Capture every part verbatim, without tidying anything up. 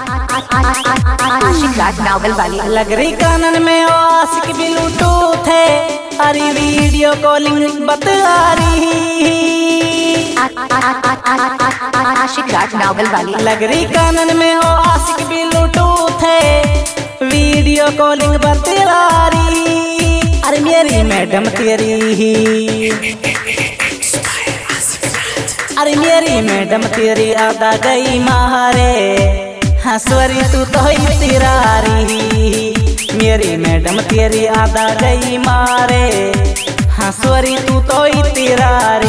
आशिक राज नावल वाली लग रही कानन में आशिक ब्लूटूथ है, अरे वीडियो कॉलिंग बता रही। आशिक राज नावल वाली लग रही कानन में हो आशिक ब्लूटूथ है, वीडियो कॉलिंग बता रही। अरे मेरी मैडम तेरी अरे मेरी मैडम तेरी आदा गई मारे, हंसवरी तू तो ही तेरा रही। मेरी मैडम तेरी आदा गई मारे, हंसवरी तू तो ही तेरा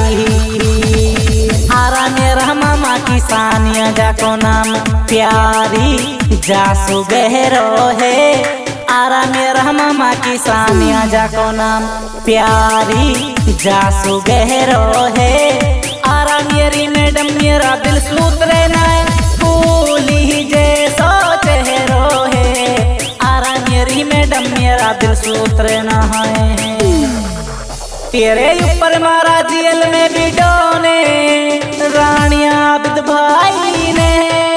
रही। आरा मेरा मामा की सानिया जाको नाम प्यारी जासु गहरो है। आरा मेरा मामा की सानिया जाको नाम प्यारी जासु गहरो है। आरा मेरी मैडम मेरा दिल सूत्रे नाय फूली जैसो चेहरो है। आरा मेरी मैडम मेरा दिल सूत्रे ना है। तेरे ऊपर मारा जेल में भी डोने रानिया आबिद भाई ने।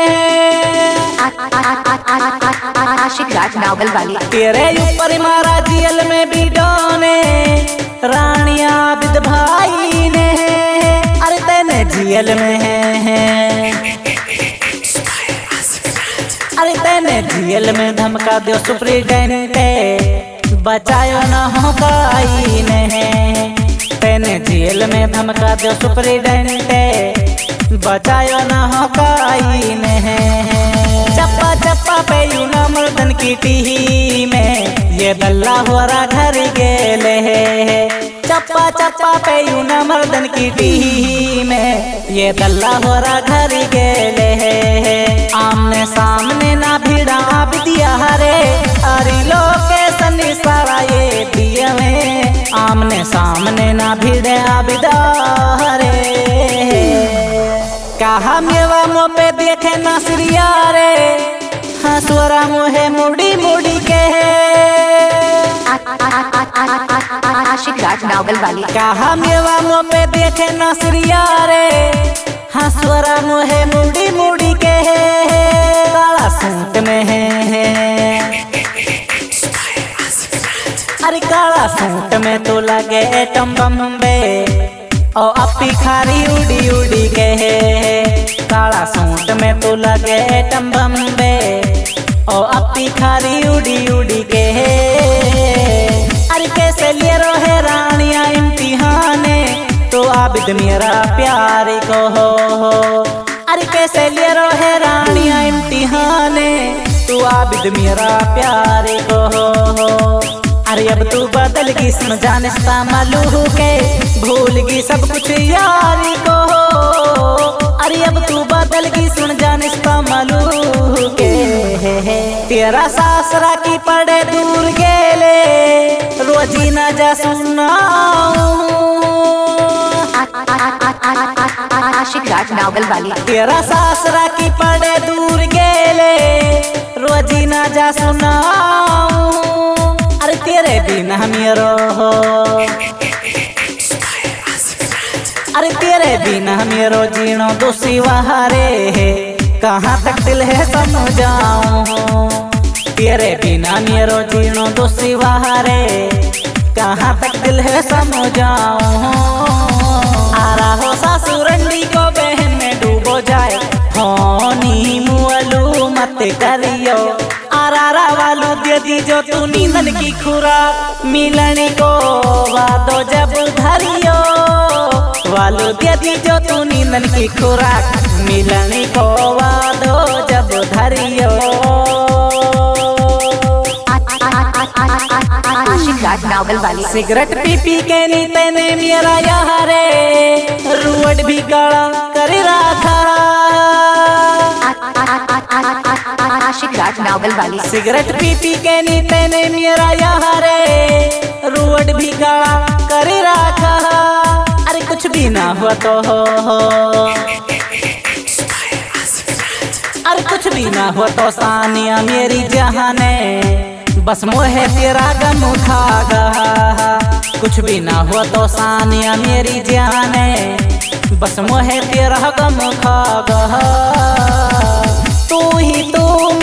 आशिक राज नावल वाली तेरे ऊपर मारा जेल में भी डोने रानिया आबिद भाई ने। अरे तेने जेल में है, अरे तेने जेल में धमका दो सुप्रीटेंडेंट, बचायो न हो काई ने। तेने जेल में धमका दो सुप्रीटेंडेंट, बचायो न हो काई ने। चप्पा चप्पा पे यू न मर्दन की टी में, ये दल्ला हुआ घर गेले है। चप्पा चप्पा पे यू न मर्दन की टी में, ये दल्ला हुआ घर गेले है। आमने सामने ना भिड़ा बिदिया रे, अरे लोकेशन सारा ये दिया में। आमने सामने ना भिड़े बिदा रे, कहा मेवा मो पे देखे नसरिया रे, हंसवरा मोहे मुड़ी मुड़ी के। आशिक राज नावल वाली कहा मेवा मो पे देखे नसरिया रे, हंसवरा मोहे मुड़ी मुड़ी के। काला सूट में है, अरे काला सूट में तो लगे एटम बम्बे, ओ अपी खारी उड़ी उड़ी के। काला सूट में तो लगे एटम बम्बे, ओ अपी खारी उड़ी उड़ी के। अरे कैसे लिए रोहे रानिया इम्तिहाने, तो आबिद मेरा प्यार को हो। अरे कैसे लिए रोहे रानिया इम्तिहाने, तो आबिद मेरा प्यार को हो। अरे अब तू बदल गई समझानिस्ता मालू के, भूल गई सब कुछ यारी को। अरे अब तू बदल गई सुन जानिस्ता मालू के। तेरा सासरा की पड़े दूर गेले, रोजी ना जा सुनाऊं। आशिक राज नावल वाली तेरा सासरा की पड़े दूर गेले, रोजी ना जा सुनाऊं। अरे तेरे बिना मेरो हो, अरे तेरे बिना मेरो जीनो दोषी वहारे, कहाँ तक दिल है समझाऊं। तेरे बिना मेरो जीनो दोषी वहारे, कहाँ तक दिल है समझाऊं। आरा हो सासुरंडी को बहन में डूबो जाए, होनी मुअलू मत करियो। आरा वालू दे दी जो तू नींदन की खुराक, मिलनी को वादो जब धरियो। वालू दे दी जो तू नींदन की खुराक, मिलनी को वादो जब धरियो। आशिक राज नावल वाली सिगरेट पी पी के नी तेने मेरा यारे, रुवट भी गाड़ा कर रखा। आशिक राज नावल वाली सिगरेट पी पी के नी तेने मेरा यारे, रुवट भी गाड़ा कर रखा। अरे कुछ भी ना हुआ तो हो, हो। अरे कुछ भी ना हुआ तो सानिया मेरी जहाने, बस मोहे तेरा गम खा गहा। कुछ भी ना हुआ तो सानिया मेरी जाने, बस मोहे तेरा गम खा गहा। तू ही तू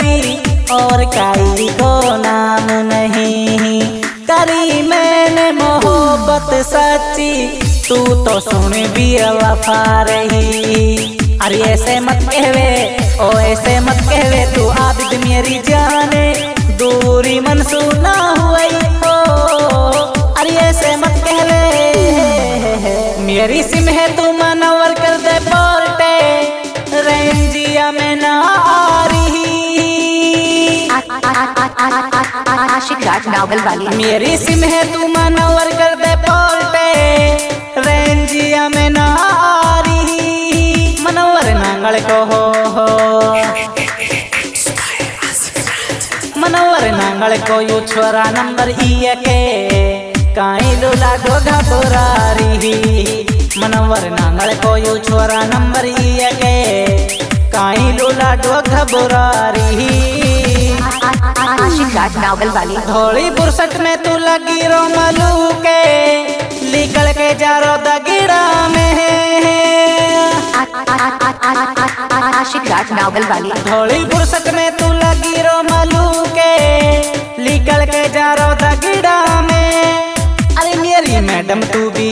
तेरी और काई को नाम नहीं। करी मैंने मोहब्बत सच्ची तू तो सुन भी वफा रही। अरे ऐसे मत कहवे ओ ऐसे मत कहवे तू आबिद मेरी जाने दूरी मन सुना हुई हो। अरे ऐसे मत कहवे मेरी सिम है तू मनवर कर दे पोर्टे रेंजिया में ना आ रही। आशिक राज नावल वाली। मेरी सिम है तू मनवर कर दे पोर्टे रेंजिया में ना आ रही। मनवर नांगल को हो हो मनवर नांगल को यू छोरा नंबर इये के काई लूला दो घबरा रही। मनवर नांगल को यू छोरा नंबर इये के काई लूला दो घबरा रही। आशिक राज नावल वाली। धोली बुरसट में तू लगी रो मलू के निकल के जा रो दगिड़ा में। आशिक राज नावल वाली। धोली बुरसट में तू लगी रो मलू के निकल के जा रो दगिड़ा में। अरे मेरी मैडम तू भी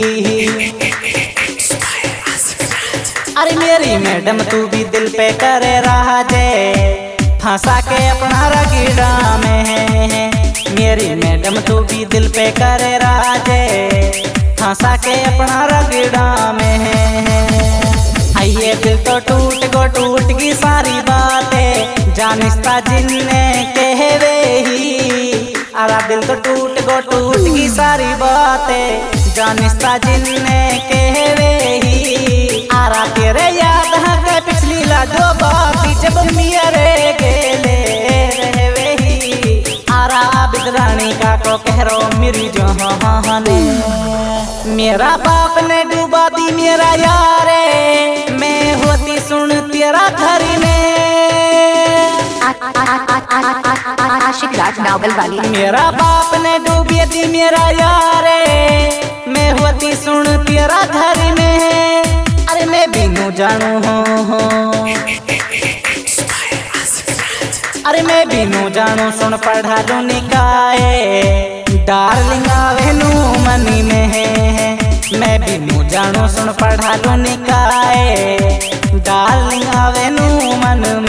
अरे मेरी मैडम तू भी दिल पे करे रहा जे फंसा के अपना रगीड़ा में। मेरी मैडम तू भी दिल पे करे राजे फंसा के अपना रगीड़ा में। आइए दिल तो टूट गो टूट की सारी बातें जानिस्ता जिनने कहवे ही। अरा दिल तो टूट गो टूट की सारी बातें जानिस्ता जिनने कहवे ही। आरा तेरे याद है के पिछली ला जो बाती जब मेरे गेले रहवे ही। आरा आबिद रानी का को कह रो मेरी जहाने। मेरा बाप ने डूबा दी मेरा यारे मैं होती सुन तेरा घर में। आशिक राज नावल वाली। मेरा बाप ने डूबी दी मेरा यारे मैं होती सुन तेरा घर में। अरे मैं बिनु जानू हूँ अरे मैं बिनु जानू सुन पढ़ा लो निकाये डार्लिंग आवे नू मनी में। मैं बिनु जानू सुन पढ़ा लो निकाये डार्लिंग आवे नू मन में।